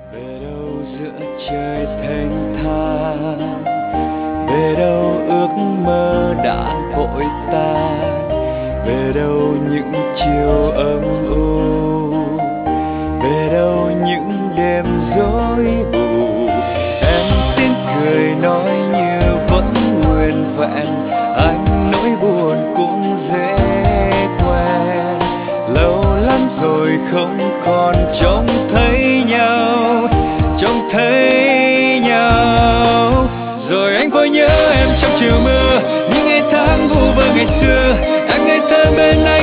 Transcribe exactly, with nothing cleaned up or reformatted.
Về đâu giữa trời thanh thang, về đâu ước mơ đã vội tan, về đâu những chiều âm u, về đâu những đêm rối bù. Em tiếng cười nói như vẫn nguyên vẹn, anh nỗi buồn cũng dễ quen. Lâu lắm rồi không còn trông thấy nhau, trông thấy nhau. Rồi anh vội nhớ em trong chiều mưa, những ngày tháng vu vơ ngày xưa, em ngây thơ bên anh.